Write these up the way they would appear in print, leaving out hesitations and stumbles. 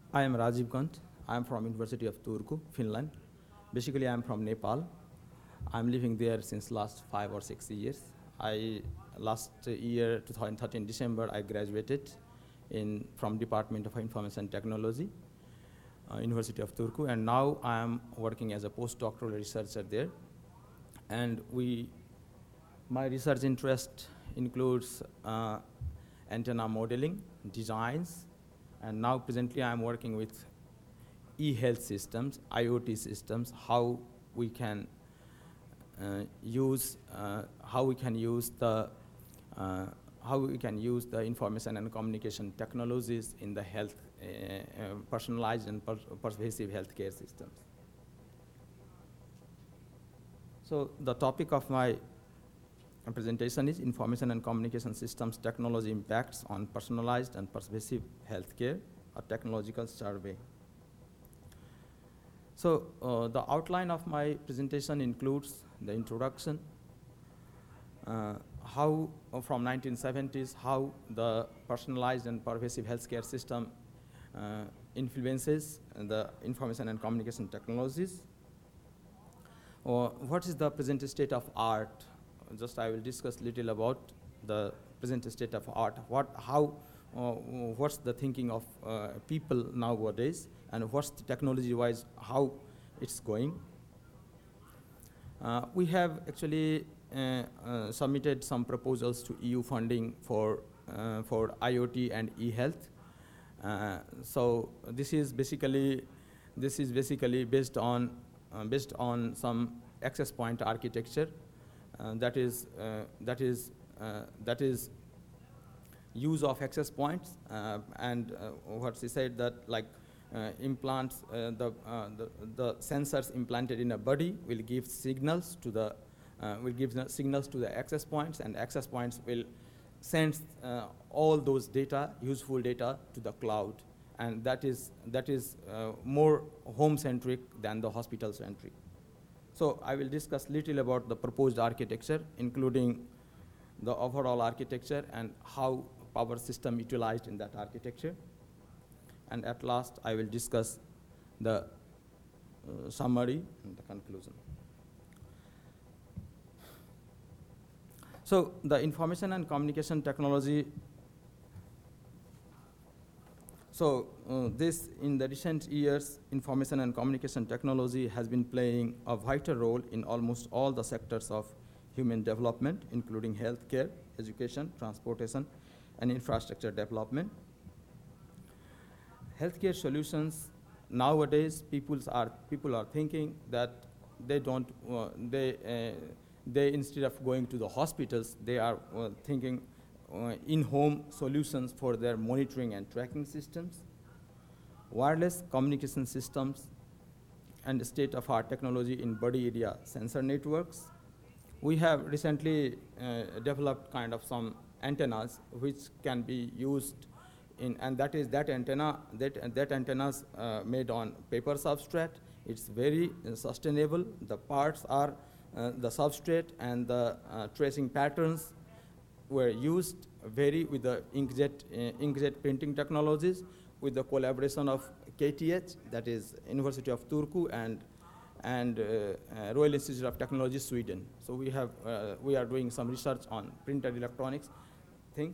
I am Rajiv Kant. I am from University of Turku, Finland. Basically, I am from Nepal. I'm living there since last 5 or 6 years. Last year, 2013 December, I graduated from Department of Information Technology, University of Turku, and now I am working as a postdoctoral researcher there. And my research interest includes antenna modeling, designs, and now presently I'm working with e-health systems, IoT systems, how we can use the information and communication technologies in the health, personalized and pervasive healthcare systems. So the topic of my presentation is Information and Communication Systems Technology Impacts on Personalized and Pervasive Healthcare, a Technological Survey. So the outline of my presentation includes the introduction, how from 1970s, how the personalized and pervasive healthcare system influences the information and communication technologies. What is the present state of art? Just I will discuss little about the present state of art. What's the thinking of people nowadays, and what's the technology-wise how it's going. We have actually submitted some proposals to EU funding for IoT and e-health. So this is basically based on some access point architecture. That is use of access points, and what she said that like implants, the sensors implanted in a body will give signals to the access points, and access points will send all those data, useful data, to the cloud, and that is more home-centric than the hospital-centric. So I will discuss little about the proposed architecture, including the overall architecture and how power system utilized in that architecture. And at last, I will discuss the summary and the conclusion. So the information and communication technology. So in the recent years, information and communication technology has been playing a vital role in almost all the sectors of human development, including healthcare, education, transportation, and infrastructure development. Healthcare solutions nowadays, people are thinking that they instead of going to the hospitals, they are thinking in-home solutions for their monitoring and tracking systems, wireless communication systems, and state-of-art technology in body area sensor networks. We have recently developed kind of some antennas which can be used and that antennas made on paper substrate. It's very sustainable. The parts are the substrate, and the tracing patterns were used with the inkjet printing technologies, with the collaboration of KTH, that is University of Turku, and Royal Institute of Technology, Sweden. So we are doing some research on printed electronics things.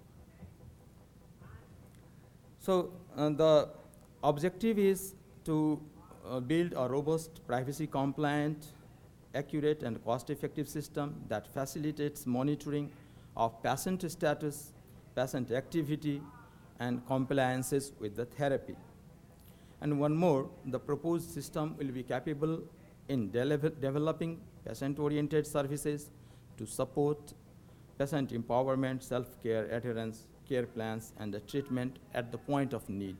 So the objective is to build a robust, privacy-compliant, accurate, and cost-effective system that facilitates monitoring of patient status, patient activity, and compliances with the therapy. And one more, the proposed system will be capable in developing patient-oriented services to support patient empowerment, self-care, adherence, care plans, and the treatment at the point of need.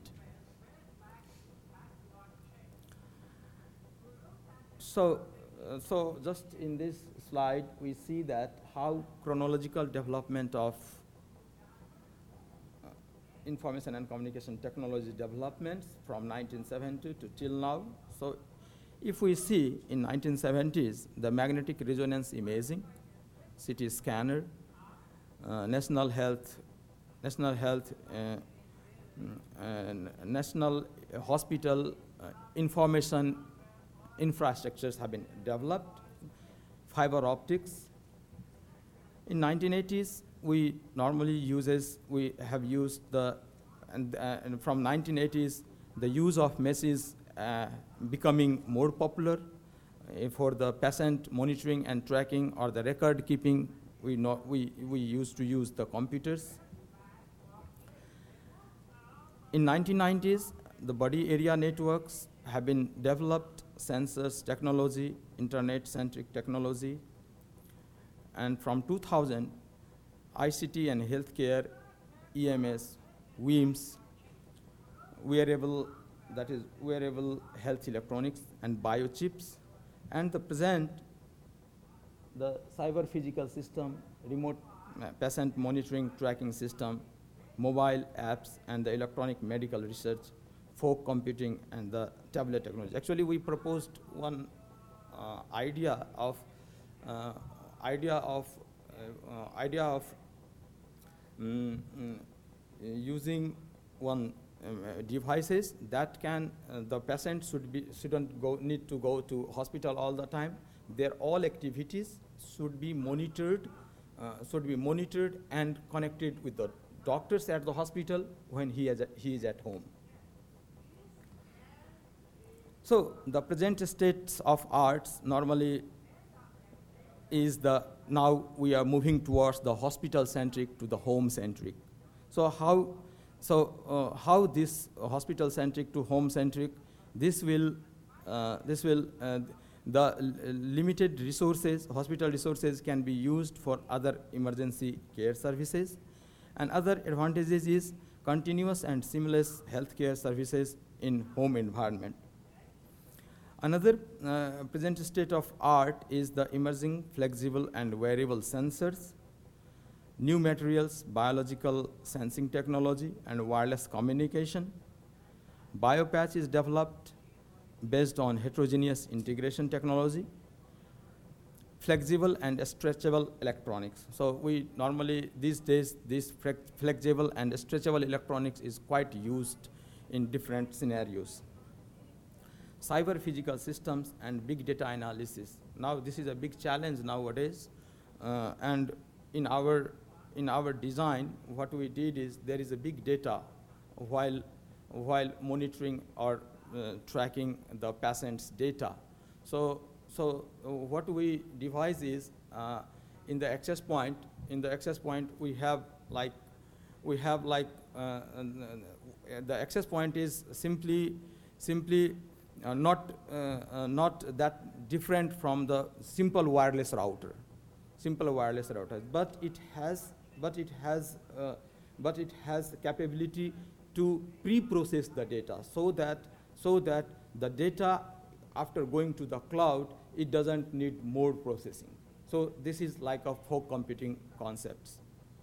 So just in this slide, we see that how chronological development of information and communication technology developments from 1970 to till now. So if we see in 1970s, the magnetic resonance imaging, CT scanner, national health national hospital information infrastructures have been developed, fiber optics. In 1980s, we have used and from 1980s, the use of mesh is becoming more popular for the patient monitoring and tracking or the record keeping. We used to use the computers. In 1990s, the body area networks have been developed, sensors technology, internet-centric technology. And from 2000, ICT and healthcare, EMS, WIMS, wearable health electronics and biochips, and the present, the cyber physical system, remote patient monitoring tracking system, mobile apps, and the electronic medical research, fog computing, and the tablet technology. Actually, we proposed one idea of using one devices that can the patient shouldn't need to go to hospital all the time. Their all activities should be monitored and connected with the doctors at the hospital when he is at home. So the present state of arts normally is now we are moving towards the hospital-centric to the home-centric. So how this hospital-centric to home-centric, the limited resources, hospital resources can be used for other emergency care services. And other advantages is continuous and seamless healthcare services in home environment. Another present state of art is the emerging flexible and wearable sensors, new materials, biological sensing technology, and wireless communication. BioPatch is developed based on heterogeneous integration technology, flexible and stretchable electronics. So we normally, these days, this flexible and stretchable electronics is quite used in different scenarios. Cyber physical systems and big data analysis. Now this is a big challenge nowadays, and in our design, what we did is there is a big data while monitoring or tracking the patient's data. So what we devise is in the access point. In the access point, we have the access point is simply not that different from the simple wireless router, but it has the capability to pre-process the data so that the data, after going to the cloud, it doesn't need more processing. So this is like a fog computing concepts.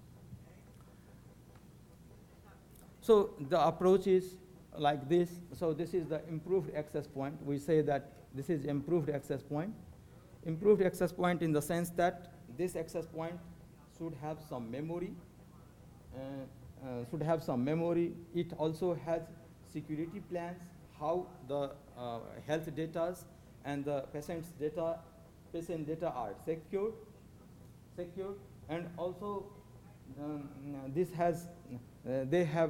So the approach is like this. So this is the improved access point. We say that this is improved access point. Improved access point in the sense that this access point should have some memory. It also has security plans, how the health data and the patient data are secured, and also they have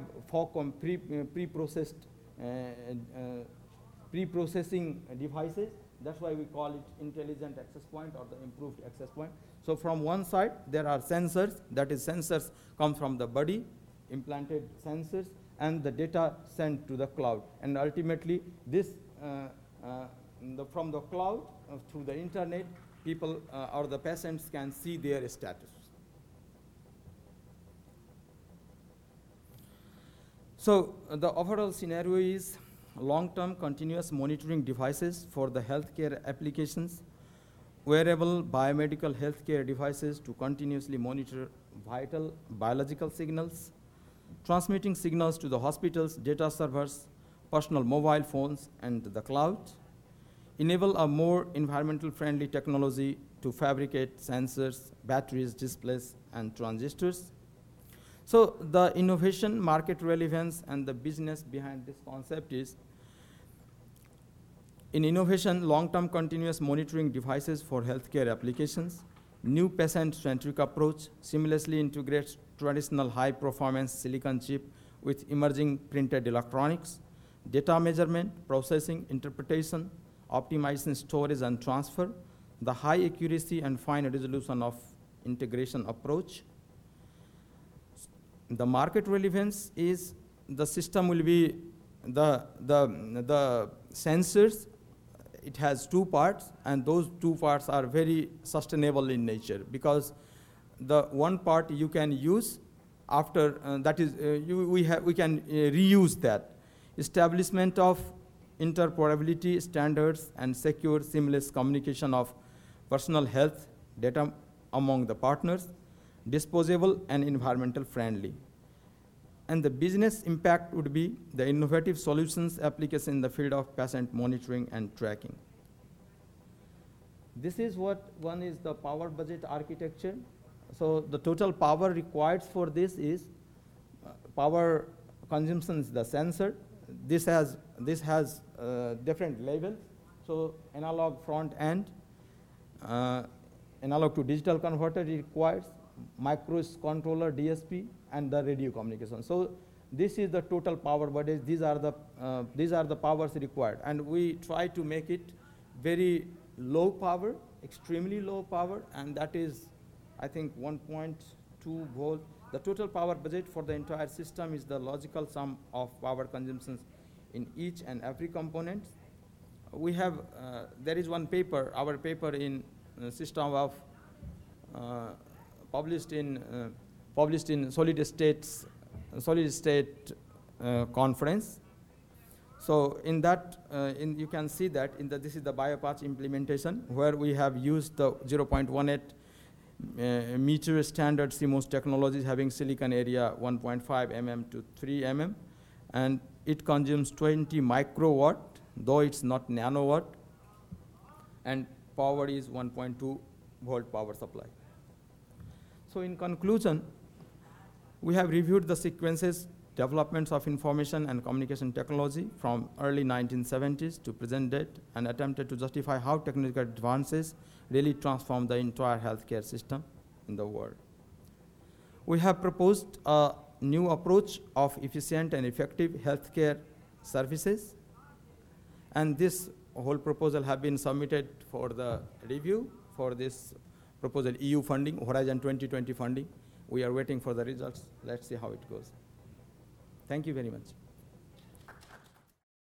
pre-processing devices. That's why we call it intelligent access point or the improved access point. So from one side, there are sensors. That is, sensors come from the body, implanted sensors, and the data sent to the cloud. And ultimately, this from the cloud through the internet, people or the patients can see their status. So the overall scenario is long-term continuous monitoring devices for the healthcare applications, wearable biomedical healthcare devices to continuously monitor vital biological signals, transmitting signals to the hospitals, data servers, personal mobile phones, and the cloud, enable a more environmental friendly technology to fabricate sensors, batteries, displays, and transistors. So the innovation, market relevance, and the business behind this concept is, in innovation, long-term continuous monitoring devices for healthcare applications, new patient-centric approach seamlessly integrates traditional high-performance silicon chip with emerging printed electronics, data measurement, processing, interpretation, optimizing storage and transfer, the high accuracy and fine resolution of integration approach. The market relevance is the system will be the sensors. It has two parts, and those two parts are very sustainable in nature, because the one part you can use after, that is, we can reuse that. Establishment of interoperability standards and secure seamless communication of personal health data among the partners, disposable and environmental friendly. And the business impact would be the innovative solutions application in the field of patient monitoring and tracking. This is what one is the power budget architecture. So the total power required for this is power consumption is the sensor. This has different levels. So analog front end, analog to digital converter requires, microcontroller DSP, and the radio communication. So this is the total power budget. These are the powers required, and we try to make it very low power, extremely low power, and that is, I think, 1.2 volt. The total power budget for the entire system is the logical sum of power consumptions in each and every component. We have, there is one paper, our paper in system of published in solid state conference. So in that, you can see that this is the BioPatch implementation, where we have used the 0.18 meter standard CMOS technologies having silicon area 1.5 mm to 3 mm, and it consumes 20 microwatt, though it's not nanowatt, and power is 1.2 volt power supply. So in conclusion, we have reviewed the sequences, developments of information and communication technology from early 1970s to present date, and attempted to justify how technical advances really transform the entire healthcare system in the world. We have proposed a new approach of efficient and effective healthcare services, and this whole proposal have been submitted for the review for this proposal EU funding, Horizon 2020 funding. We are waiting for the results. Let's see how it goes. Thank you very much.